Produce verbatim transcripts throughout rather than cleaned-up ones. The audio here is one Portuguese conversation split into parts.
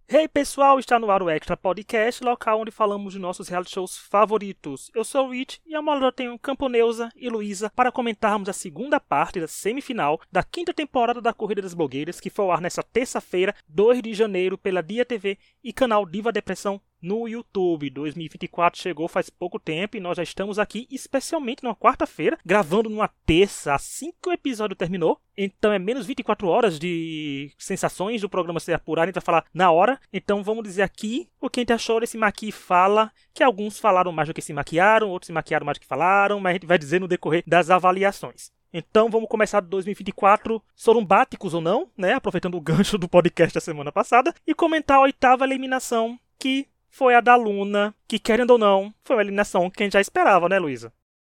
Hey pessoal, está no ar o Extra Podcast, local onde falamos de nossos reality shows favoritos. Eu sou o Rich e ao meu lado eu tenho Camponeuza e Luísa para comentarmos a segunda parte da semifinal da quinta temporada da Corrida das Blogueiras, que foi ao ar nesta terça-feira, dois de janeiro, pela Dia T V e canal Diva Depressão no YouTube. dois mil e vinte e quatro chegou faz pouco tempo e nós já estamos aqui, especialmente numa quarta-feira, gravando numa terça, assim que o episódio terminou. Então é menos vinte e quatro horas de sensações do programa ser apurado, a gente vai falar na hora. Então vamos dizer aqui o que a gente achou desse Maqui Fala, que alguns falaram mais do que se maquiaram, outros se maquiaram mais do que falaram, mas a gente vai dizer no decorrer das avaliações. Então vamos começar de dois mil e vinte e quatro, sorumbáticos ou não, né? Aproveitando o gancho do podcast da semana passada, e comentar a oitava eliminação, que foi a da Luna, que querendo ou não, foi uma eliminação que a gente já esperava, né, Luísa?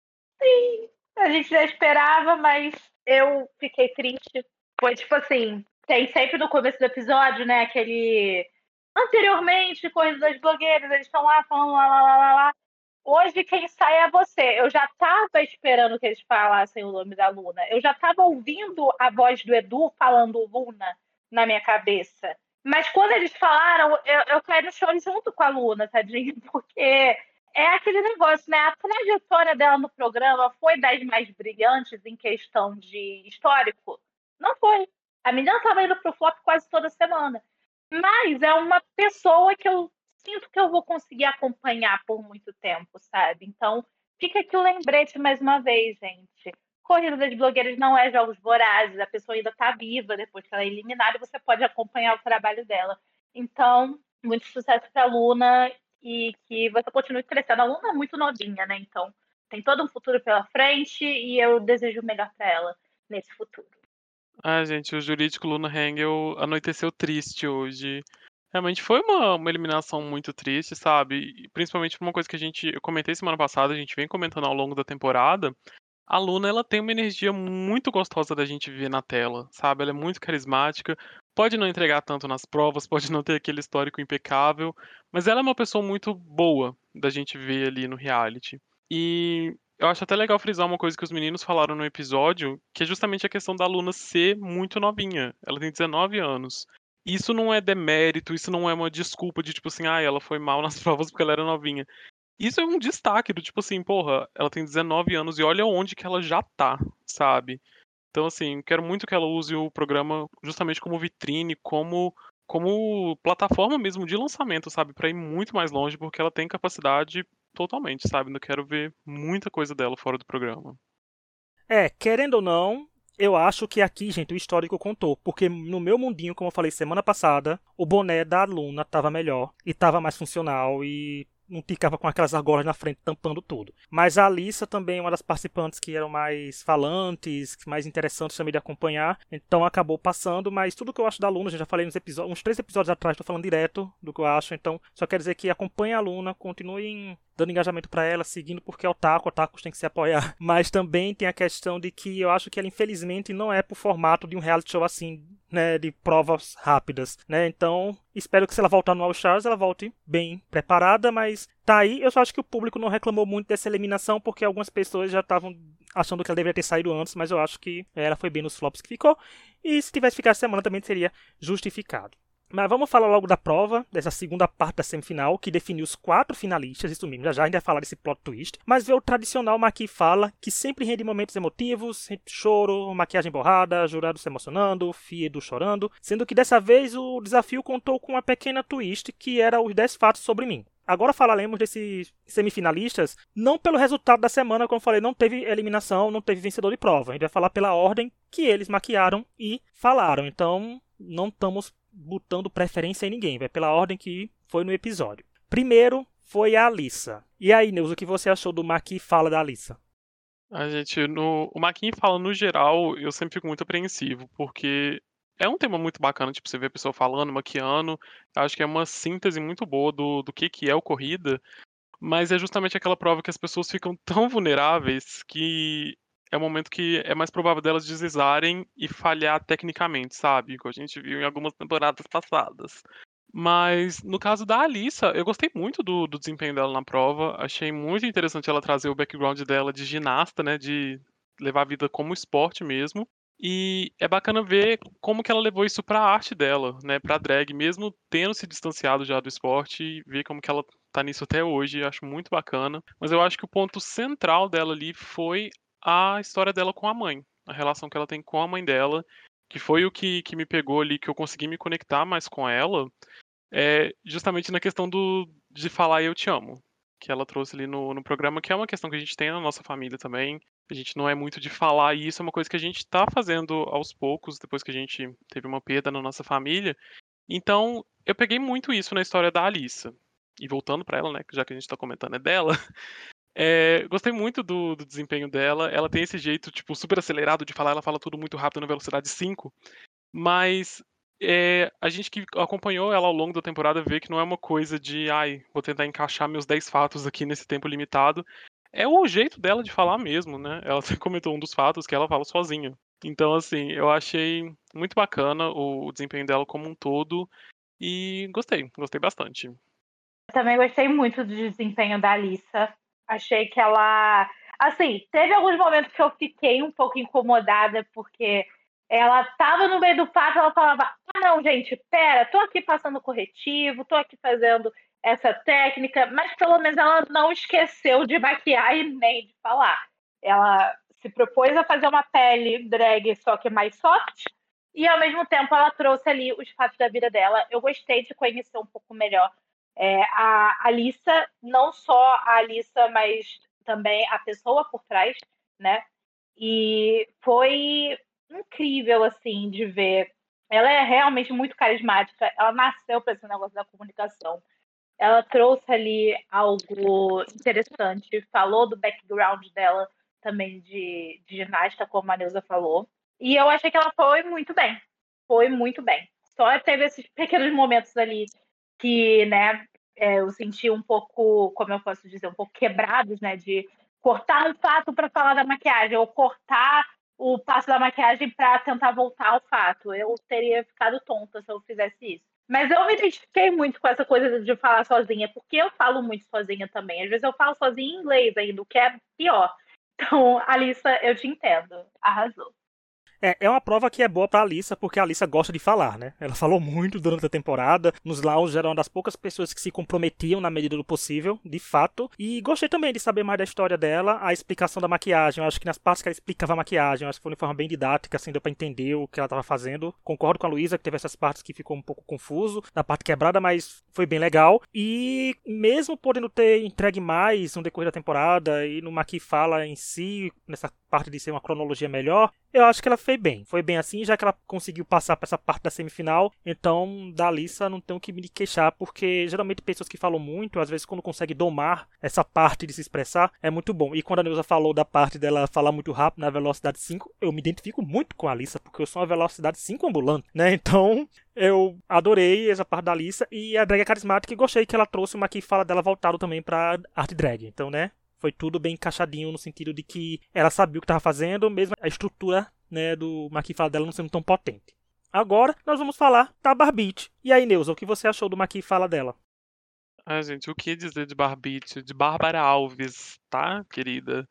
Sim, a gente já esperava, mas eu fiquei triste. Foi tipo assim, tem sempre no começo do episódio, né, aquele... Anteriormente, Corrida das Blogueiras, eles estão lá falando lá, lá, lá, lá, lá. Hoje quem sai é você. Eu já tava esperando que eles falassem o nome da Luna. Eu já tava ouvindo a voz do Edu falando Luna na minha cabeça. Mas quando eles falaram, eu, eu caí no chão junto com a Luna, tadinho, porque é aquele negócio, né? A trajetória dela no programa foi das mais brilhantes em questão de histórico? Não foi. A menina estava indo pro flop quase toda semana. Mas é uma pessoa que eu sinto que eu vou conseguir acompanhar por muito tempo, sabe? Então, fica aqui o lembrete mais uma vez, gente. Corrida das Blogueiras não é jogos vorazes, a pessoa ainda está viva depois que ela é eliminada e você pode acompanhar o trabalho dela. Então, muito sucesso para a Luna e que você continue crescendo. A Luna é muito novinha, né? Então, tem todo um futuro pela frente e eu desejo o melhor para ela nesse futuro. Ah, gente, o jurídico Luna Hengel anoiteceu triste hoje. Realmente foi uma, uma eliminação muito triste, sabe? E principalmente uma coisa que a gente, eu comentei semana passada, a gente vem comentando ao longo da temporada. A Luna, ela tem uma energia muito gostosa da gente ver na tela, sabe? Ela é muito carismática, pode não entregar tanto nas provas, pode não ter aquele histórico impecável, mas ela é uma pessoa muito boa da gente ver ali no reality. E eu acho até legal frisar uma coisa que os meninos falaram no episódio, que é justamente a questão da Luna ser muito novinha. Ela tem dezenove anos. Isso não é demérito, isso não é uma desculpa de tipo assim, ah, ela foi mal nas provas porque ela era novinha. Isso é um destaque do tipo assim, porra, ela tem dezenove anos e olha onde que ela já tá, sabe? Então, assim, quero muito que ela use o programa justamente como vitrine, como, como plataforma mesmo de lançamento, sabe? Pra ir muito mais longe, porque ela tem capacidade totalmente, sabe? Eu quero ver muita coisa dela fora do programa. É, querendo ou não, eu acho que aqui, gente, o histórico contou. Porque no meu mundinho, como eu falei semana passada, o boné da Luna tava melhor e tava mais funcional e não ficava com aquelas argolas na frente tampando tudo. Mas a Alissa também é uma das participantes que eram mais falantes, mais interessantes também de acompanhar. Então acabou passando, mas tudo que eu acho da Luna, eu já falei nos episódios, uns três episódios atrás, tô falando direto do que eu acho. Então só quero dizer que acompanhe a Luna, continuem dando engajamento pra ela, seguindo porque é otaku, otakus tem que se apoiar. Mas também tem a questão de que eu acho que ela infelizmente não é pro formato de um reality show assim, né, de provas rápidas, né? Então, espero que se ela voltar no All Stars, ela volte bem preparada, mas tá aí. Eu só acho que o público não reclamou muito dessa eliminação porque algumas pessoas já estavam achando que ela deveria ter saído antes, mas eu acho que ela foi bem nos flops que ficou. E se tivesse ficado essa semana também seria justificado. Mas vamos falar logo da prova, dessa segunda parte da semifinal, que definiu os quatro finalistas, isso mesmo, já já a gente vai falar desse plot twist. Mas vê o tradicional Maqui Fala, que sempre rende momentos emotivos, choro, maquiagem borrada, jurado se emocionando, Fiedo chorando, sendo que dessa vez o desafio contou com uma pequena twist, que era os dez fatos sobre mim. Agora falaremos desses semifinalistas, não pelo resultado da semana, como eu falei, não teve eliminação, não teve vencedor de prova. A gente vai falar pela ordem que eles maquiaram e falaram. Então, não estamos botando preferência em ninguém, vai pela ordem que foi no episódio. Primeiro foi a Alissa. E aí, Neus, o que você achou do Maqui Fala da Alissa? A gente, no, o Maqui Fala, no geral, eu sempre fico muito apreensivo, porque é um tema muito bacana, tipo, você vê a pessoa falando, maquiando, acho que é uma síntese muito boa do, do que, que é o corrida, mas é justamente aquela prova que as pessoas ficam tão vulneráveis que é o momento que é mais provável delas deslizarem e falhar tecnicamente, sabe? Como a gente viu em algumas temporadas passadas. Mas no caso da Alissa, eu gostei muito do, do desempenho dela na prova. Achei muito interessante ela trazer o background dela de ginasta, né? De levar a vida como esporte mesmo. E é bacana ver como que ela levou isso pra arte dela, né, pra drag, mesmo tendo se distanciado já do esporte, e ver como que ela tá nisso até hoje, eu acho muito bacana. Mas eu acho que o ponto central dela ali foi a história dela com a mãe, a relação que ela tem com a mãe dela, que foi o que, que me pegou ali, que eu consegui me conectar mais com ela, é justamente na questão do, de falar eu te amo, que ela trouxe ali no, no programa, que é uma questão que a gente tem na nossa família também. A gente não é muito de falar, e isso é uma coisa que a gente tá fazendo aos poucos, depois que a gente teve uma perda na nossa família. Então, eu peguei muito isso na história da Alissa. E voltando pra ela, né, já que a gente tá comentando é dela, é, gostei muito do, do desempenho dela. Ela tem esse jeito, tipo, super acelerado de falar, ela fala tudo muito rápido na velocidade cinco. Mas é, a gente que acompanhou ela ao longo da temporada vê que não é uma coisa de, ai, vou tentar encaixar meus dez fatos aqui nesse tempo limitado. É o jeito dela de falar mesmo, né? Ela até comentou um dos fatos que ela fala sozinha. Então, assim, eu achei muito bacana o, o desempenho dela como um todo e gostei, gostei bastante. Eu também gostei muito do desempenho da Alissa. Achei que ela. Assim, teve alguns momentos que eu fiquei um pouco incomodada, porque ela tava no meio do fato, ela falava: ah, não, gente, pera, tô aqui passando corretivo, tô aqui fazendo essa técnica, mas pelo menos ela não esqueceu de maquiar e nem de falar. Ela se propôs a fazer uma pele drag, só que mais soft, e ao mesmo tempo ela trouxe ali os fatos da vida dela. Eu gostei de conhecer um pouco melhor é, a Alissa, não só a Alissa, mas também a pessoa por trás, né? E foi incrível, assim, de ver. Ela é realmente muito carismática. Ela nasceu para esse negócio da comunicação. Ela trouxe ali algo interessante, falou do background dela também de, de ginasta, como a Neuza falou. E eu achei que ela foi muito bem. Foi muito bem. Só teve esses pequenos momentos ali que, né, é, eu senti um pouco, como eu posso dizer, um pouco quebrados, né, de cortar um fato para falar da maquiagem, ou cortar o passo da maquiagem para tentar voltar ao fato. Eu teria ficado tonta se eu fizesse isso. Mas eu me identifiquei muito com essa coisa de falar sozinha, porque eu falo muito sozinha também. Às vezes eu falo sozinha em inglês ainda, o que é pior. Então, Alissa, eu te entendo. Arrasou. É, é uma prova que é boa pra Alissa, porque a Alissa gosta de falar, né? Ela falou muito durante a temporada. Nos lounge era uma das poucas pessoas que se comprometiam na medida do possível, de fato. E gostei também de saber mais da história dela, a explicação da maquiagem. Eu acho que nas partes que ela explicava a maquiagem, eu acho que foi de forma bem didática, assim, deu pra entender o que ela tava fazendo. Concordo com a Luísa, que teve essas partes que ficou um pouco confuso, da parte quebrada, mas foi bem legal. E mesmo podendo ter entregue mais no decorrer da temporada e no Maqui Fala em si, nessa parte de ser uma cronologia melhor, eu acho que ela foi bem. Foi bem assim, já que ela conseguiu passar para essa parte da semifinal. Então, da Alissa, não tenho que me queixar, porque geralmente pessoas que falam muito, às vezes quando consegue domar essa parte de se expressar, é muito bom. E quando a Neuza falou da parte dela falar muito rápido na velocidade cinco, eu me identifico muito com a Alissa, porque eu sou uma velocidade cinco ambulante, né? Então, eu adorei essa parte da Alissa. E a drag é carismática e gostei que ela trouxe uma que fala dela voltado também pra arte drag. Então, né? Foi tudo bem encaixadinho no sentido de que ela sabia o que estava fazendo, mesmo a estrutura, né, do Maqui Fala dela não sendo tão potente. Agora nós vamos falar da Barbite. E aí, Neuza, o que você achou do Maqui Fala dela? Ah, gente, o que dizer de Barbite, de Bárbara Alves, tá, querida?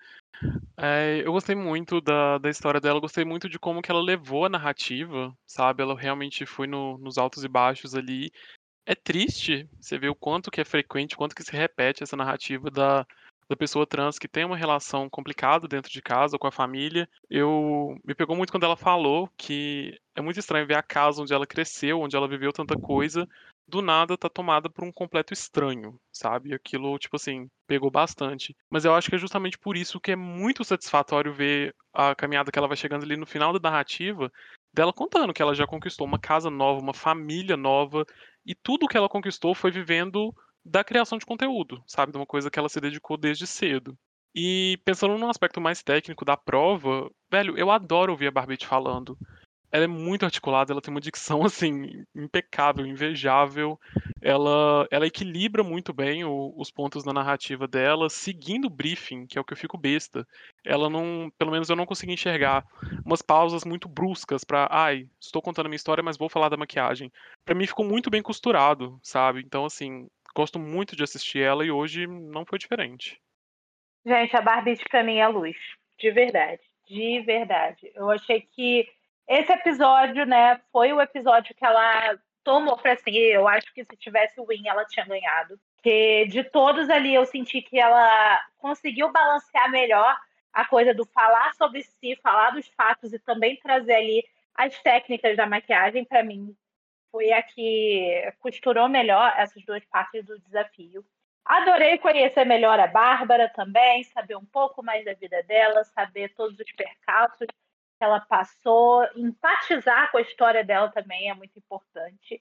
É, eu gostei muito da, da história dela, gostei muito de como que ela levou a narrativa, sabe? Ela realmente foi no- nos altos e baixos ali. É triste você ver o quanto que é frequente, o quanto que se repete essa narrativa da, da pessoa trans que tem uma relação complicada dentro de casa, com a família. Eu me pegou muito quando ela falou que é muito estranho ver a casa onde ela cresceu, onde ela viveu tanta coisa, do nada tá tomada por um completo estranho, sabe? Aquilo, tipo assim, pegou bastante. Mas eu acho que é justamente por isso que é muito satisfatório ver a caminhada que ela vai chegando ali no final da narrativa, dela contando que ela já conquistou uma casa nova, uma família nova, e tudo que ela conquistou foi vivendo da criação de conteúdo, sabe? De uma coisa que ela se dedicou desde cedo. E pensando num aspecto mais técnico da prova, velho, eu adoro ouvir a Barbite falando. Ela é muito articulada, ela tem uma dicção assim impecável, invejável. Ela, ela equilibra muito bem o- os pontos da narrativa dela, seguindo o briefing, que é o que eu fico besta. Ela não, pelo menos eu não consegui enxergar umas pausas muito bruscas pra, ai, estou contando a minha história, mas vou falar da maquiagem. Pra mim ficou muito bem costurado, sabe? Então assim, gosto muito de assistir ela e hoje não foi diferente. Gente, a Barbie pra mim é luz. De verdade. De verdade. Eu achei que esse episódio, né, foi o episódio que ela tomou pra si. Eu acho que se tivesse o win, ela tinha ganhado. Porque de todos ali, eu senti que ela conseguiu balancear melhor a coisa do falar sobre si, falar dos fatos e também trazer ali as técnicas da maquiagem. Pra mim, foi a que costurou melhor essas duas partes do desafio. Adorei conhecer melhor a Bárbara também, saber um pouco mais da vida dela, saber todos os percalços que ela passou, empatizar com a história dela também é muito importante.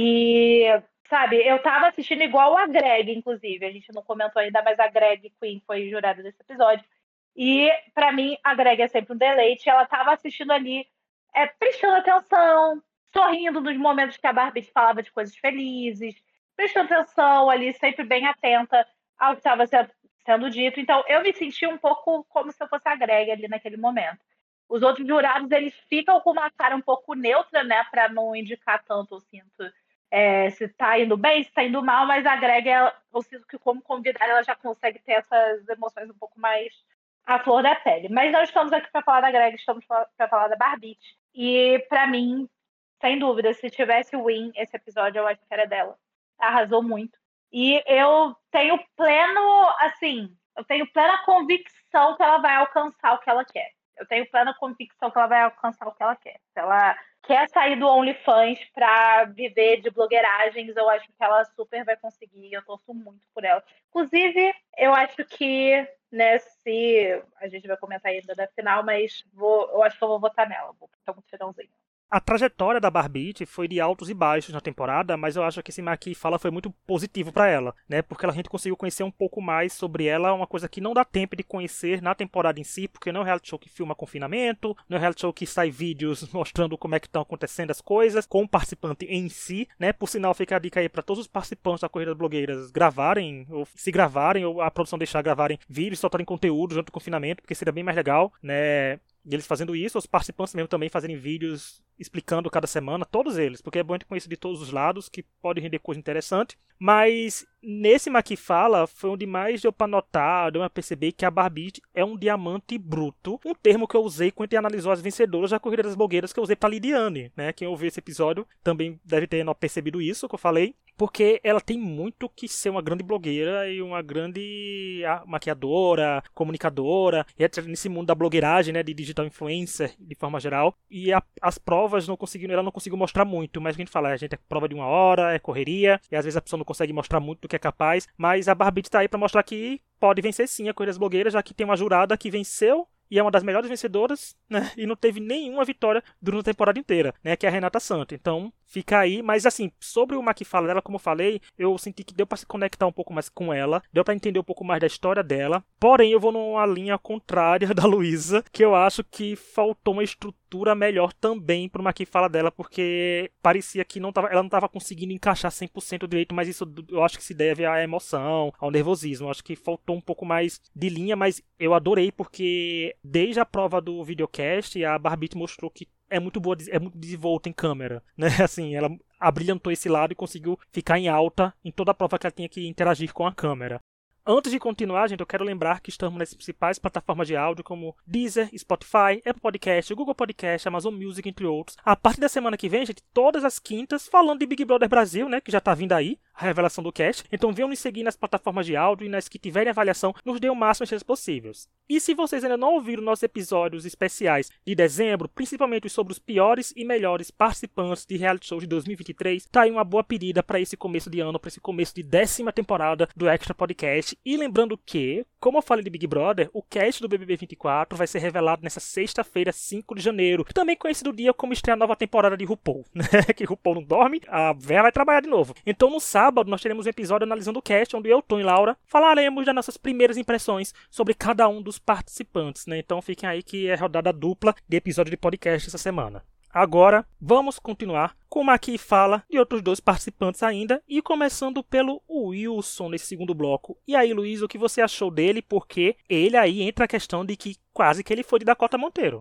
E, sabe, eu tava assistindo igual a Greg, inclusive, a gente não comentou ainda, mas a Greg Queen foi jurada desse episódio. E, pra mim, a Greg é sempre um deleite. Ela tava assistindo ali, é, prestando atenção, sorrindo nos momentos que a Barbie falava de coisas felizes, prestando atenção ali, sempre bem atenta ao que estava sendo dito. Então, eu me senti um pouco como se eu fosse a Greg ali naquele momento. Os outros jurados, eles ficam com uma cara um pouco neutra, né, para não indicar tanto, eu sinto, é, se tá indo bem, se tá indo mal, mas a Greg, ela, eu sinto que como convidada, ela já consegue ter essas emoções um pouco mais à flor da pele. Mas não estamos aqui para falar da Greg, estamos para falar da Barbie. E, para mim, sem dúvida, se tivesse win esse episódio, eu acho que era dela. Arrasou muito. E eu tenho pleno, assim, eu tenho plena convicção que ela vai alcançar o que ela quer. Eu tenho plena convicção que ela vai alcançar o que ela quer. Se ela quer sair do OnlyFans pra viver de blogueiragens, eu acho que ela super vai conseguir. Eu torço muito por ela. Inclusive, eu acho que, né, se a gente vai comentar ainda da final, mas vou, eu acho que eu vou votar nela. Vou botar um tirãozinho. A trajetória da Barbie foi de altos e baixos na temporada, mas eu acho que esse Maqui Fala foi muito positivo para ela, né? Porque a gente conseguiu conhecer um pouco mais sobre ela, uma coisa que não dá tempo de conhecer na temporada em si, porque não é um reality show que filma confinamento, não é um reality show que sai vídeos mostrando como é que estão acontecendo as coisas, com o participante em si, né? Por sinal, fica a dica aí para todos os participantes da Corrida das Blogueiras gravarem, ou se gravarem, ou a produção deixar gravarem vídeos, soltarem conteúdo durante o confinamento, porque seria bem mais legal, né? E eles fazendo isso, os participantes mesmo também fazerem vídeos explicando cada semana, todos eles, porque é bom a gente conhecer de todos os lados, que pode render coisa interessante. Mas nesse Maqui Fala foi onde mais deu pra notar, deu pra perceber que a Barbie é um diamante bruto, um termo que eu usei quando a gente analisou as vencedoras da Corrida das Blogueiras, que eu usei pra Lidiane, né? Quem ouviu esse episódio também deve ter percebido isso que eu falei, porque ela tem muito que ser uma grande blogueira e uma grande maquiadora, comunicadora, e etcétera nesse mundo da blogueiragem, né, de digital influencer, de forma geral. E a, as provas não conseguiram, ela não conseguiu mostrar muito, mas a gente fala, a gente é prova de uma hora, é correria, e às vezes a pessoa não consegue mostrar muito do que é capaz, mas a Barbie tá aí pra mostrar que pode vencer sim a Corrida das Blogueiras, já que tem uma jurada que venceu e é uma das melhores vencedoras, né? E não teve nenhuma vitória durante a temporada inteira, né? Que é a Renata Santos. Então, fica aí. Mas, assim, sobre o Maqui Fala dela, como eu falei, eu senti que deu pra se conectar um pouco mais com ela, deu pra entender um pouco mais da história dela. Porém, eu vou numa linha contrária da Luísa, que eu acho que faltou uma estrutura melhor também pro Maqui Fala dela, porque parecia que não tava, ela não tava conseguindo encaixar cem por cento direito, mas isso eu acho que se deve à emoção, ao nervosismo. Eu acho que faltou um pouco mais de linha, mas eu adorei porque desde a prova do videocast, a Barbie mostrou que é muito boa, é muito desenvolta em câmera, né? Assim, ela abrilhantou esse lado e conseguiu ficar em alta em toda a prova que ela tinha que interagir com a câmera. Antes de continuar, gente, eu quero lembrar que estamos nas principais plataformas de áudio como Deezer, Spotify, Apple Podcast, Google Podcast, Amazon Music, entre outros. A partir da semana que vem, gente, todas as quintas, falando de Big Brother Brasil, né, que já tá vindo aí, a revelação do cast. Então venham nos seguir nas plataformas de áudio e nas que tiverem avaliação, nos dê o máximo de chances possíveis. E se vocês ainda não ouviram nossos episódios especiais de dezembro, principalmente sobre os piores e melhores participantes de reality show de dois mil e vinte e três, tá aí uma boa pedida para esse começo de ano, para esse começo de décima temporada do Extra Podcast. E lembrando que, como eu falei de Big Brother, o cast do B B B vinte e quatro vai ser revelado nessa sexta-feira, cinco de janeiro, também conhecido dia como estreia a nova temporada de RuPaul, né? Que RuPaul não dorme, a Vera vai trabalhar de novo. Então no sábado nós teremos um episódio analisando o cast, onde eu, Tom e Laura falaremos das nossas primeiras impressões sobre cada um dos participantes, né? Então fiquem aí que é rodada dupla de episódio de podcast essa semana. Agora, vamos continuar com o Maqui Fala de outros dois participantes ainda, e começando pelo Wilson nesse segundo bloco. E aí, Luiz, o que você achou dele? Porque ele aí entra a questão de que quase que ele foi de Dakota Monteiro.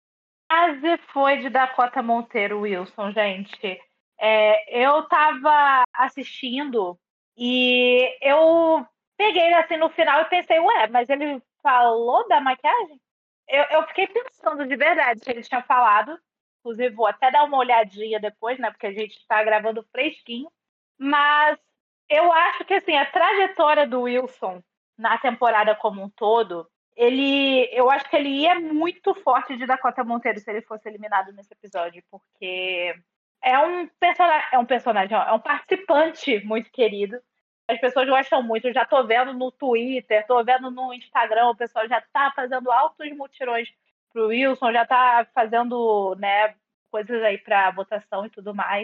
Quase foi de Dakota Monteiro, Wilson, gente. É, eu tava assistindo e eu peguei assim no final e pensei, ué, mas ele falou da maquiagem? Eu, eu fiquei pensando de verdade se ele tinha falado. inclusive vou até dar uma olhadinha depois, né? Porque a gente está gravando fresquinho. Mas eu acho que assim, a trajetória do Wilson na temporada como um todo, ele, eu acho que ele ia muito forte de Dakota Monteiro se ele fosse eliminado nesse episódio, porque é um personagem, é um personagem, ó, é um participante muito querido. As pessoas gostam muito. Eu já tô vendo no Twitter, tô vendo no Instagram, o pessoal já tá fazendo altos mutirões pro Wilson, já tá fazendo, né, coisas aí pra votação e tudo mais.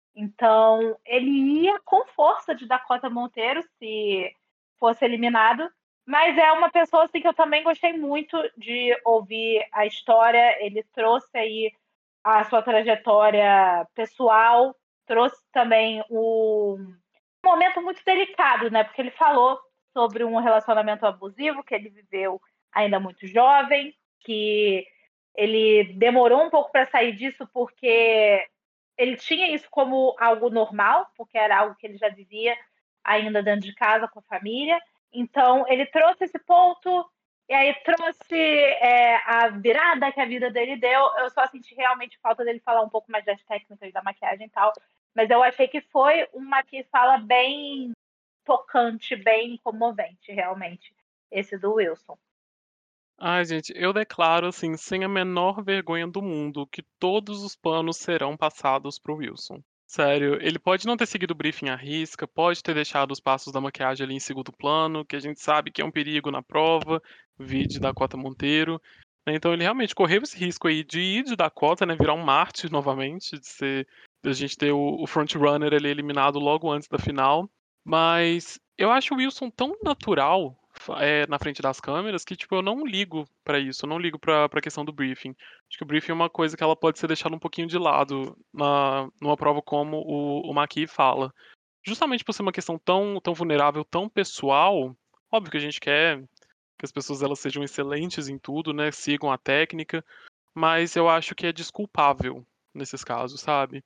Então, ele ia com força de Dakota Monteiro se fosse eliminado. Mas é uma pessoa assim, que eu também gostei muito de ouvir a história. Ele trouxe aí a sua trajetória pessoal, trouxe também o um momento muito delicado, né? Porque ele falou sobre um relacionamento abusivo que ele viveu ainda muito jovem, que ele demorou um pouco para sair disso porque ele tinha isso como algo normal, porque era algo que ele já vivia ainda dentro de casa com a família. Então, ele trouxe esse ponto, e aí trouxe é, a virada que a vida dele deu. Eu só senti realmente falta dele falar um pouco mais das técnicas da maquiagem e tal, mas eu achei que foi uma que fala bem tocante, bem comovente, realmente, esse do Wilson. Ai, gente, eu declaro, assim, sem a menor vergonha do mundo, que todos os panos serão passados pro Wilson. Sério, ele pode não ter seguido o briefing à risca, pode ter deixado os passos da maquiagem ali em segundo plano, que a gente sabe que é um perigo na prova, vídeo da Dakota Monteiro. Né? Então ele realmente correu esse risco aí de ir de Dakota, né, virar um mártir novamente, de ser, de a gente ter o, o frontrunner ali eliminado logo antes da final. Mas eu acho o Wilson tão natural é, na frente das câmeras que, tipo, eu não ligo pra isso, eu não ligo pra, pra questão do briefing. Acho que o briefing é uma coisa que ela pode ser deixada um pouquinho de lado na, numa prova como o, o Maqui fala. Justamente por ser uma questão tão, tão vulnerável, tão pessoal, óbvio que a gente quer que as pessoas elas sejam excelentes em tudo, né, sigam a técnica, mas eu acho que é desculpável nesses casos, sabe?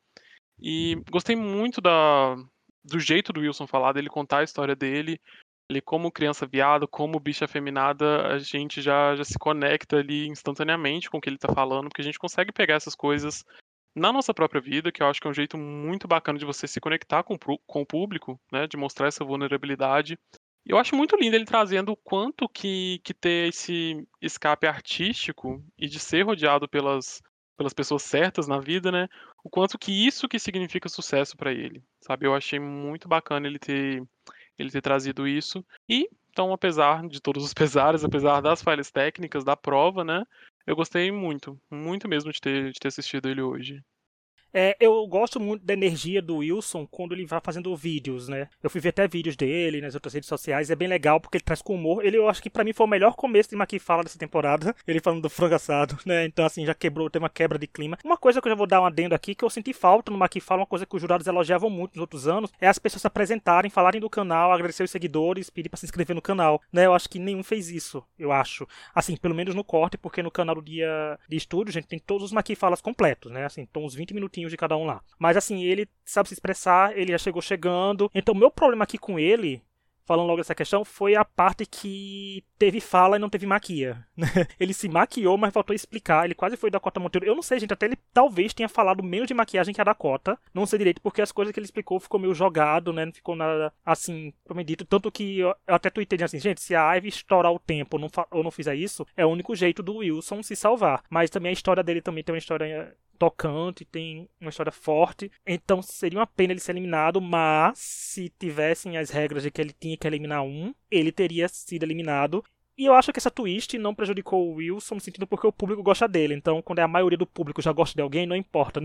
E gostei muito da, do jeito do Wilson falar, dele contar a história dele. Ele, como criança viado, como bicha afeminada, a gente já, já se conecta ali instantaneamente com o que ele tá falando, porque a gente consegue pegar essas coisas na nossa própria vida, que eu acho que é um jeito muito bacana de você se conectar com, com o público, né? De mostrar essa vulnerabilidade. Eu acho muito lindo ele trazendo o quanto que, que ter esse escape artístico e de ser rodeado pelas, pelas pessoas certas na vida, né? O quanto que isso que significa sucesso pra ele, sabe? Eu achei muito bacana ele ter ele ter trazido isso. E, então, apesar de todos os pesares, apesar das falhas técnicas da prova, né? Eu gostei muito, muito mesmo de ter, de ter assistido ele hoje. É, eu gosto muito da energia do Wilson quando ele vai fazendo vídeos, né? Eu fui ver até vídeos dele nas outras redes sociais, é bem legal porque ele traz com humor. Ele, eu acho que pra mim foi o melhor começo de Maqui Fala dessa temporada. Ele falando do frango assado, né? Então, assim, já quebrou, teve uma quebra de clima. Uma coisa que eu já vou dar um adendo aqui, que eu senti falta no Maqui Fala, uma coisa que os jurados elogiavam muito nos outros anos, é as pessoas se apresentarem, falarem do canal, agradecer os seguidores, pedir pra se inscrever no canal, né? Eu acho que nenhum fez isso, eu acho. Assim, pelo menos no corte, porque no canal do Dia de Estúdio, gente, tem todos os Maqui Falas completos, né? Assim, então uns vinte minutinhos de cada um lá. Mas assim, ele sabe se expressar, ele já chegou chegando. Então, o meu problema aqui com ele, falando logo dessa questão, foi a parte que teve fala e não teve maquia. Ele se maquiou, mas faltou explicar. Ele quase foi da Dakota Monteiro. Eu não sei, gente, até ele talvez tenha falado menos de maquiagem que a Dakota. Não sei direito, porque as coisas que ele explicou ficou meio jogado, né? Não ficou nada assim, prometido. Tanto que eu até tuitei assim, gente, se a Ivy estourar o tempo ou não, ou não fizer isso, é o único jeito do Wilson se salvar. Mas também a história dele também tem uma história tocante, tem uma história forte, então seria uma pena ele ser eliminado, mas se tivessem as regras de que ele tinha que eliminar um, ele teria sido eliminado. E eu acho que essa twist não prejudicou o Wilson no sentido porque o público gosta dele. Então, quando é a maioria do público já gosta de alguém, não importa, né?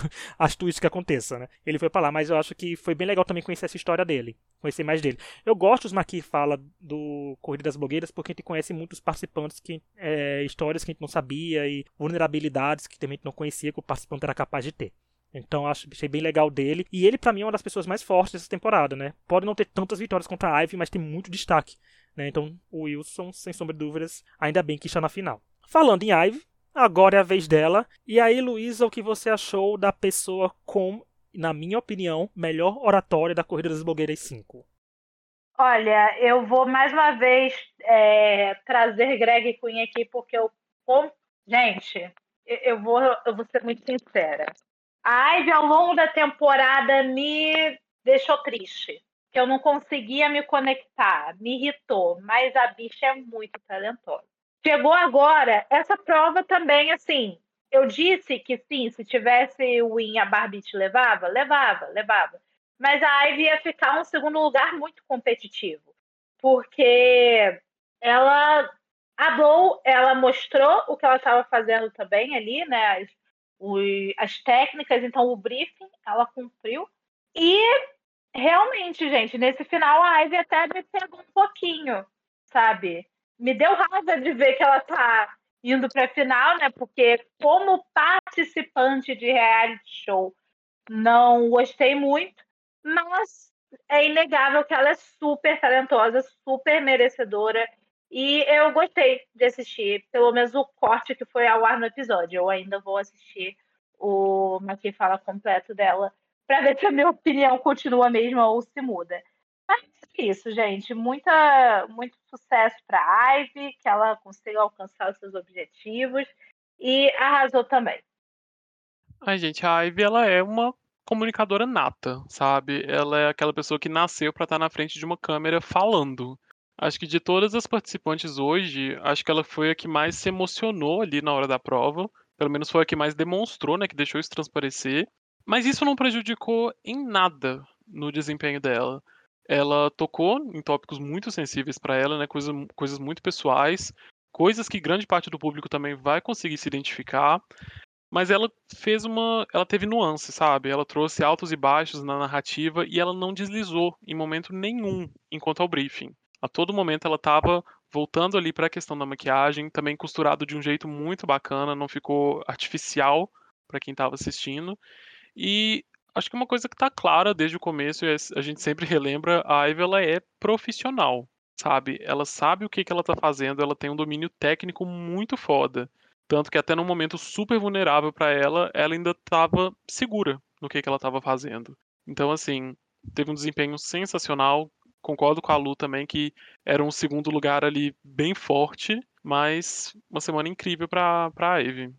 As twists que aconteçam, né? Ele foi pra lá, mas eu acho que foi bem legal também conhecer essa história dele. Conhecer mais dele. Eu gosto dos Maqui Fala do Corrida das Blogueiras porque a gente conhece muitos participantes que é, histórias que a gente não sabia e vulnerabilidades que também a gente não conhecia que o participante era capaz de ter. Então acho, achei bem legal dele. E ele, pra mim, é uma das pessoas mais fortes dessa temporada, né? Pode não ter tantas vitórias contra a Ivy, mas tem muito destaque. Né? Então o Wilson, sem sombra de dúvidas, ainda bem que está na final. Falando em Ivy, agora é a vez dela. E aí, Luísa, o que você achou da pessoa com, na minha opinião, melhor oratória da Corrida das Blogueiras cinco? Olha, eu vou mais uma vez é, trazer Greg Quinn aqui, porque eu... Gente, eu, eu, vou, eu vou ser muito sincera. A Ivy, ao longo da temporada, me deixou triste. Que eu não conseguia me conectar, me irritou. Mas a bicha é muito talentosa. Chegou agora, essa prova também, assim... Eu disse que sim, se tivesse o win, a Barbie te levava? Levava, levava. Mas a Ivy ia ficar um segundo lugar muito competitivo. Porque ela... A Blow, ela mostrou o que ela estava fazendo também ali, né? As, os, as técnicas, então o briefing, ela cumpriu. E realmente, gente, nesse final a Ivy até me pegou um pouquinho, sabe? Me deu raiva de ver que ela tá indo para a final, né? Porque como participante de reality show, não gostei muito, mas é inegável que ela é super talentosa, super merecedora. E eu gostei de assistir, pelo menos o corte que foi ao ar no episódio. Eu ainda vou assistir o Maqui Fala completo dela, para ver se a minha opinião continua a mesma ou se muda. Mas é isso, gente. Muita, muito sucesso para a Ivy, que ela consiga alcançar os seus objetivos. E arrasou também. Ai, gente, a Ivy, ela é uma comunicadora nata, sabe? Ela é aquela pessoa que nasceu pra estar na frente de uma câmera falando. Acho que de todas as participantes hoje, acho que ela foi a que mais se emocionou ali na hora da prova. Pelo menos foi a que mais demonstrou, né? Que deixou isso transparecer. Mas isso não prejudicou em nada no desempenho dela. Ela tocou em tópicos muito sensíveis pra ela, né? Coisa, coisas muito pessoais, coisas que grande parte do público também vai conseguir se identificar. Mas ela fez uma. Ela teve nuance, sabe? Ela trouxe altos e baixos na narrativa e ela não deslizou em momento nenhum enquanto ao briefing. A todo momento ela estava voltando ali para a questão da maquiagem, também costurado de um jeito muito bacana, não ficou artificial para quem estava assistindo. E acho que uma coisa que está clara desde o começo, e a gente sempre relembra, a Ivy ela é profissional, sabe? Ela sabe o que, que ela está fazendo, ela tem um domínio técnico muito foda. Tanto que até num momento super vulnerável para ela, ela ainda estava segura no que, que ela estava fazendo. Então, assim, teve um desempenho sensacional. Concordo com a Lu também que era um segundo lugar ali bem forte, mas uma semana incrível para a Ivy.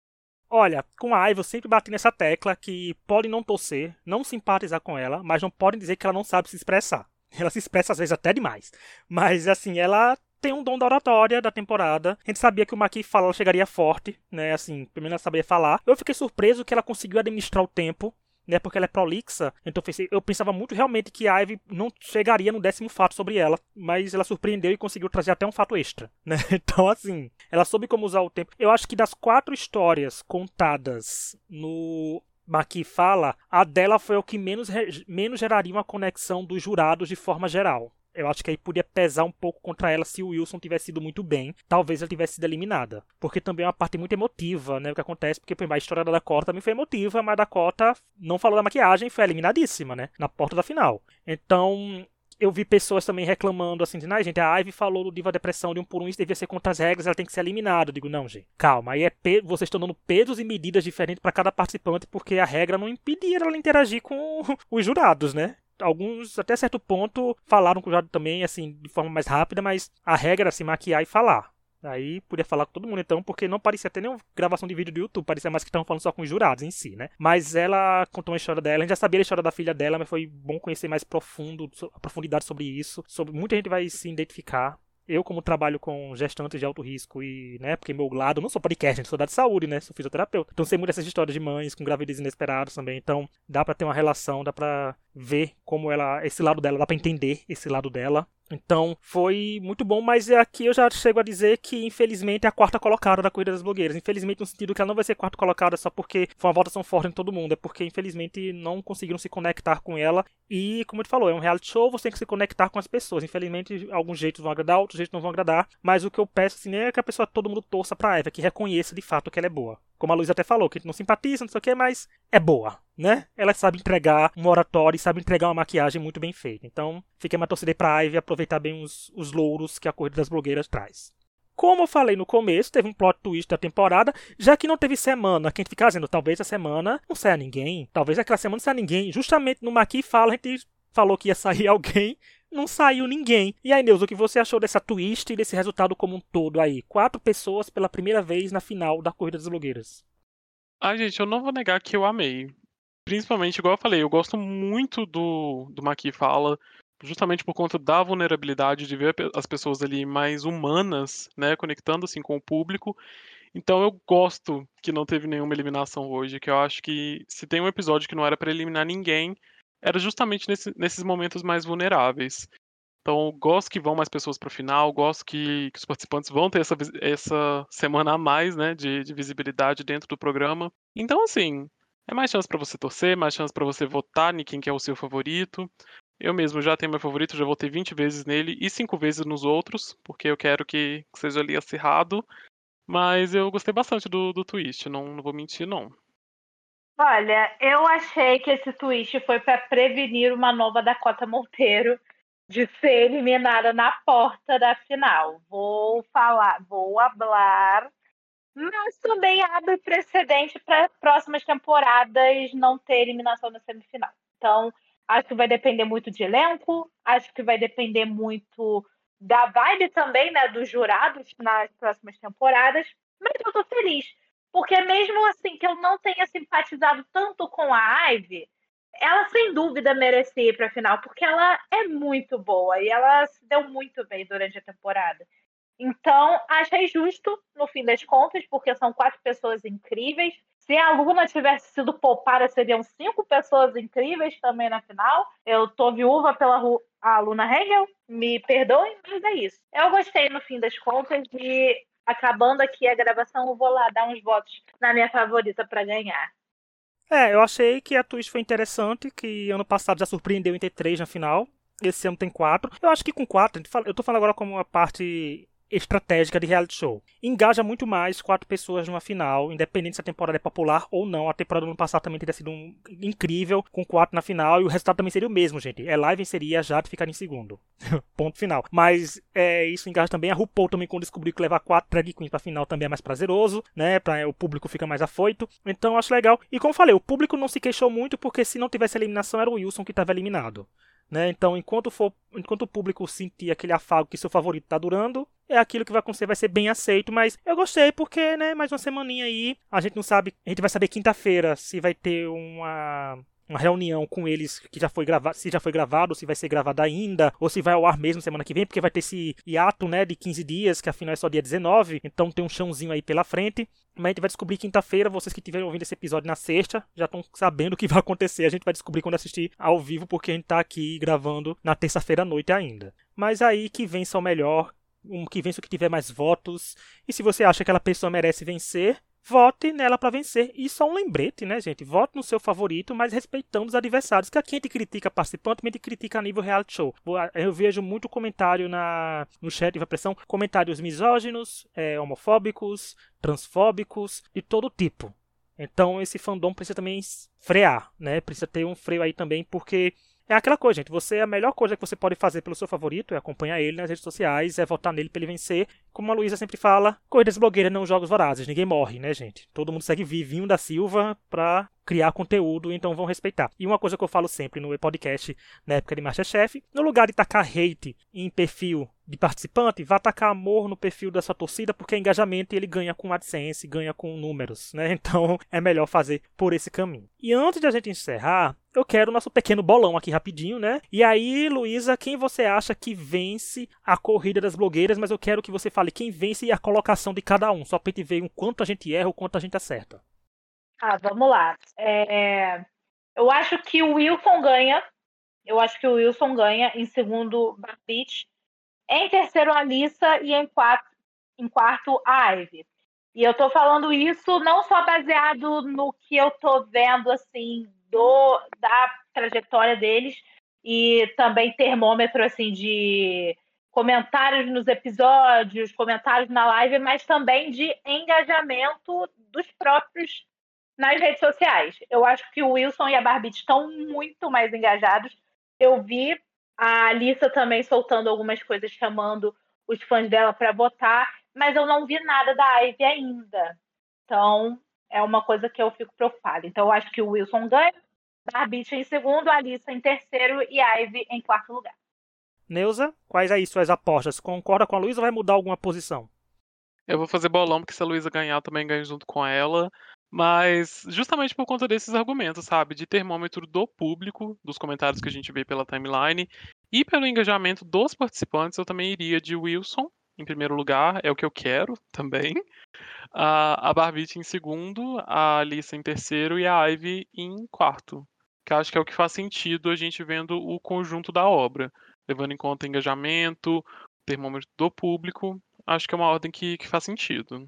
Olha, com a Ivy eu sempre bati nessa tecla que pode não torcer, não simpatizar com ela, mas não podem dizer que ela não sabe se expressar. Ela se expressa às vezes até demais. Mas assim, ela tem um dom da oratória da temporada. A gente sabia que o Maqui Fala ela chegaria forte, né? Assim, primeiro ela sabia falar. Eu fiquei surpreso que ela conseguiu administrar o tempo, né? Porque ela é prolixa. Então eu pensava muito realmente que a Ivy não chegaria no décimo fato sobre ela, mas ela surpreendeu e conseguiu trazer até um fato extra, né? Então assim, ela soube como usar o tempo. Eu acho que das quatro histórias contadas no Maqui Fala, a dela foi o que menos, menos geraria uma conexão dos jurados de forma geral. Eu acho que aí podia pesar um pouco contra ela se o Wilson tivesse ido muito bem. Talvez ela tivesse sido eliminada. Porque também é uma parte muito emotiva, né? O que acontece, porque a história da Dakota também foi emotiva, mas a Dakota não falou da maquiagem e foi eliminadíssima, né? Na porta da final. Então, eu vi pessoas também reclamando assim, de, ah, gente, a Ivy falou do Diva Depressão de um por um, isso devia ser contra as regras, ela tem que ser eliminada. Eu digo, não, gente, calma, aí é pe... vocês estão dando pesos e medidas diferentes para cada participante, porque a regra não impedia ela interagir com os jurados, né? Alguns, até certo ponto, falaram com o jurado também, assim, de forma mais rápida, mas a regra era se maquiar e falar. Aí podia falar com todo mundo então, porque não parecia ter nenhuma gravação de vídeo do YouTube, parecia mais que estavam falando só com os jurados em si, né? Mas ela contou uma história dela, a gente já sabia a história da filha dela, mas foi bom conhecer mais profundo, a profundidade sobre isso. Sobre, muita gente vai se identificar. Eu, como trabalho com gestantes de alto risco e, né, porque meu lado, eu não sou podcast, gente, sou da saúde, né, sou fisioterapeuta. Então sei muito dessas histórias de mães com gravidez inesperadas também. Então dá pra ter uma relação, dá pra ver como ela, esse lado dela, dá pra entender esse lado dela. Então foi muito bom, mas aqui eu já chego a dizer que infelizmente é a quarta colocada da Corrida das Blogueiras. Infelizmente no sentido que ela não vai ser quarta colocada só porque foi uma votação forte em todo mundo, é porque infelizmente não conseguiram se conectar com ela. E como ele falou, é um reality show, você tem que se conectar com as pessoas. Infelizmente alguns jeitos vão agradar, outros jeitos não vão agradar, mas o que eu peço assim, é que a pessoa, todo mundo torça pra Eva, que reconheça de fato que ela é boa. Como a Luísa até falou, que a gente não simpatiza, não sei o que, mas é boa, né? Ela sabe entregar um oratório e sabe entregar uma maquiagem muito bem feita. Então, fiquei uma torcida pra Ivy aproveitar bem os, os louros que a Corrida das Blogueiras traz. Como eu falei no começo, teve um plot twist da temporada, já que não teve semana, que a gente fica dizendo, talvez a semana não saia ninguém, talvez aquela semana não saia ninguém. Justamente no Maqui Fala, a gente falou que ia sair alguém, não saiu ninguém. E aí, Neuza, o que você achou dessa twist e desse resultado como um todo aí? Quatro pessoas pela primeira vez na final da Corrida das Blogueiras. Ah, gente, eu não vou negar que eu amei. Principalmente, igual eu falei, eu gosto muito do, do Maqui Fala, justamente por conta da vulnerabilidade de ver as pessoas ali mais humanas, né, conectando assim com o público. Então eu gosto que não teve nenhuma eliminação hoje, que eu acho que se tem um episódio que não era pra eliminar ninguém, era justamente nesse- nesses momentos mais vulneráveis. Então eu gosto que vão mais pessoas pro final, gosto que, que os participantes vão ter essa, vis- essa semana a mais, né, de, de visibilidade dentro do programa. Então assim, é mais chance pra você torcer, mais chance pra você votar em quem que é o seu favorito. Eu mesmo já tenho meu favorito, já votei vinte vezes nele e cinco vezes nos outros, porque eu quero que que seja ali acirrado. Mas eu gostei bastante do, do twist, não, não vou mentir, não. Olha, eu achei que esse twist foi para prevenir uma nova Dakota Monteiro de ser eliminada na porta da final. Vou falar, vou hablar, mas também abre precedente para próximas temporadas não ter eliminação na semifinal. Então, acho que vai depender muito de elenco, acho que vai depender muito da vibe também, né, dos jurados nas próximas temporadas, mas eu tô feliz, porque mesmo assim que eu não tenha simpatizado tanto com a Ivy, ela sem dúvida merecia ir para a final, porque ela é muito boa e ela se deu muito bem durante a temporada. Então, achei justo, no fim das contas, porque são quatro pessoas incríveis. Se a Luna tivesse sido poupada, seriam cinco pessoas incríveis também na final. Eu tô viúva pela Ru- a Luna Hengel, me perdoem, mas é isso. Eu gostei, no fim das contas, e acabando aqui a gravação, eu vou lá dar uns votos na minha favorita para ganhar. É, eu achei que a twist foi interessante, que ano passado já surpreendeu em ter três na final. Esse ano tem quatro. Eu acho que com quatro, a gente fala- eu tô falando agora como uma parte estratégica de reality show. Engaja muito mais quatro pessoas numa final, independente se a temporada é popular ou não. A temporada do ano passado também teria sido um- incrível, com quatro na final, e o resultado também seria o mesmo, gente. Eli venceria, a Jade ficaria em segundo. Ponto final. Mas é, isso engaja também. A RuPaul também, quando descobriu que levar quatro drag queens pra final também é mais prazeroso, né? Pra, o público fica mais afoito. Então eu acho legal. E como eu falei, o público não se queixou muito, porque se não tivesse eliminação, era o Wilson que estava eliminado. Né? Então, enquanto, for, enquanto o público sentir aquele afago que seu favorito tá durando, é aquilo que vai acontecer, vai ser bem aceito. Mas eu gostei porque, né, mais uma semaninha aí, a gente não sabe, a gente vai saber quinta-feira se vai ter uma uma reunião com eles que já foi gravado, se já foi gravado, ou se vai ser gravado ainda, ou se vai ao ar mesmo semana que vem, porque vai ter esse hiato, né, de quinze dias, que afinal é só dia dezenove, então tem um chãozinho aí pela frente. Mas a gente vai descobrir quinta-feira, vocês que estiverem ouvindo esse episódio na sexta, já estão sabendo o que vai acontecer. A gente vai descobrir quando assistir ao vivo, porque a gente tá aqui gravando na terça-feira à noite ainda. Mas aí que vença o melhor, um que vença o que tiver mais votos. E se você acha que aquela pessoa merece vencer, vote nela para vencer. E só um lembrete, né, gente? Vote no seu favorito, mas respeitando os adversários. Que aqui a gente critica participante, mas a gente critica a nível reality show. Eu vejo muito comentário na, no chat de pressão, comentários misóginos, é, homofóbicos, transfóbicos, de todo tipo. Então esse fandom precisa também frear, né? Precisa ter um freio aí também, porque é aquela coisa, gente. Você, a melhor coisa que você pode fazer pelo seu favorito é acompanhar ele nas redes sociais, é votar nele pra ele vencer. Como a Luísa sempre fala, corridas blogueiras não jogos vorazes. Ninguém morre, né, gente? Todo mundo segue Vivinho da Silva pra criar conteúdo, então vão respeitar. E uma coisa que eu falo sempre no podcast, na época de MasterChef, no lugar de tacar hate em perfil de participante, vá tacar amor no perfil da sua torcida, porque é engajamento e ele ganha com AdSense, ganha com números, né? Então é melhor fazer por esse caminho. E antes de a gente encerrar, eu quero o nosso pequeno bolão aqui rapidinho, né? E aí, Luísa, quem você acha que vence a corrida das blogueiras? Mas eu quero que você fale quem vence e a colocação de cada um, só pra gente ver o quanto a gente erra, o quanto a gente acerta. Ah, vamos lá. É... Eu acho que o Wilson ganha. Eu acho que o Wilson ganha. Em segundo, Barbite. Em terceiro, a Alissa. E em quarto, em quarto a Ivy. E eu tô falando isso não só baseado no que eu tô vendo, assim, do, da trajetória deles, e também termômetro, assim, de comentários nos episódios, comentários na live, mas também de engajamento dos próprios nas redes sociais. Eu acho que o Wilson e a Barbie estão muito mais engajados. Eu vi a Alissa também soltando algumas coisas, chamando os fãs dela para votar, mas eu não vi nada da Ivy ainda. Então, é uma coisa que eu fico preocupada. Então, eu acho que o Wilson ganha, Barbie em segundo, a Alissa em terceiro e a Ivy em quarto lugar. Neuza, quais aí suas apostas? Concorda com a Luísa ou vai mudar alguma posição? Eu vou fazer bolão, porque se a Luísa ganhar, eu também ganho junto com ela. Mas justamente por conta desses argumentos, sabe? De termômetro do público, dos comentários que a gente vê pela timeline, e pelo engajamento dos participantes, eu também iria de Wilson, em primeiro lugar, é o que eu quero também. A, a Barbite em segundo, a Alissa em terceiro e a Ivy em quarto. Que eu acho que é o que faz sentido a gente vendo o conjunto da obra, levando em conta engajamento, termômetro do público. Acho que é uma ordem que, que faz sentido.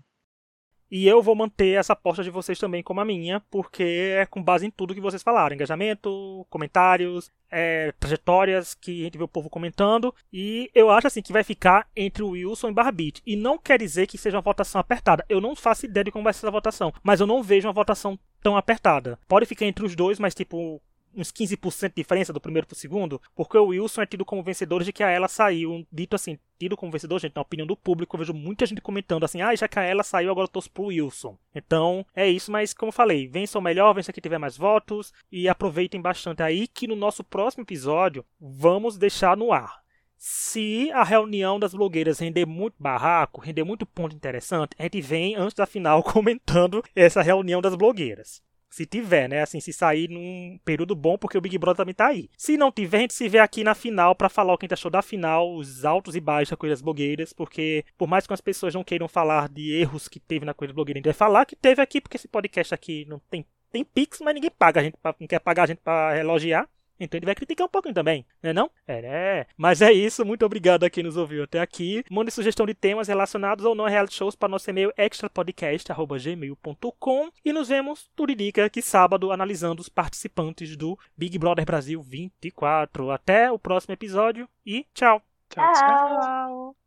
E eu vou manter essa aposta de vocês também como a minha, porque é com base em tudo que vocês falaram. Engajamento, comentários, é, trajetórias que a gente vê o povo comentando. E eu acho assim que vai ficar entre o Wilson e Barbite. E não quer dizer que seja uma votação apertada. Eu não faço ideia de como vai ser essa votação. Mas eu não vejo uma votação tão apertada. Pode ficar entre os dois, mas tipo... uns quinze por cento de diferença do primeiro pro segundo, porque o Wilson é tido como vencedor de que a Ela saiu, dito assim, tido como vencedor, gente, na opinião do público, eu vejo muita gente comentando assim, ah, já que a Ela saiu, agora eu torço pro Wilson. Então, é isso, mas como eu falei, vença o melhor, vença quem tiver mais votos, e aproveitem bastante aí, que no nosso próximo episódio, vamos deixar no ar. Se a reunião das blogueiras render muito barraco, render muito ponto interessante, a gente vem antes da final comentando essa reunião das blogueiras. Se tiver, né? Assim, se sair num período bom, porque o Big Brother também tá aí. Se não tiver, a gente se vê aqui na final pra falar o que a gente achou da final, os altos e baixos da Coisa das Blogueiras, porque por mais que as pessoas não queiram falar de erros que teve na Coisa das Blogueiras, a gente vai falar que teve aqui, porque esse podcast aqui não tem, tem pix, mas ninguém paga a gente, pra, não quer pagar a gente pra elogiar. Então ele vai criticar um pouquinho também, né não? É, né? Mas é isso, muito obrigado a quem nos ouviu até aqui. Mande sugestão de temas relacionados ou não a reality shows para nosso e-mail extrapodcast arroba gmail ponto com e nos vemos, Turirica, aqui sábado, analisando os participantes do Big Brother Brasil vinte e quatro. Até o próximo episódio e tchau! Tchau, tchau. Tchau.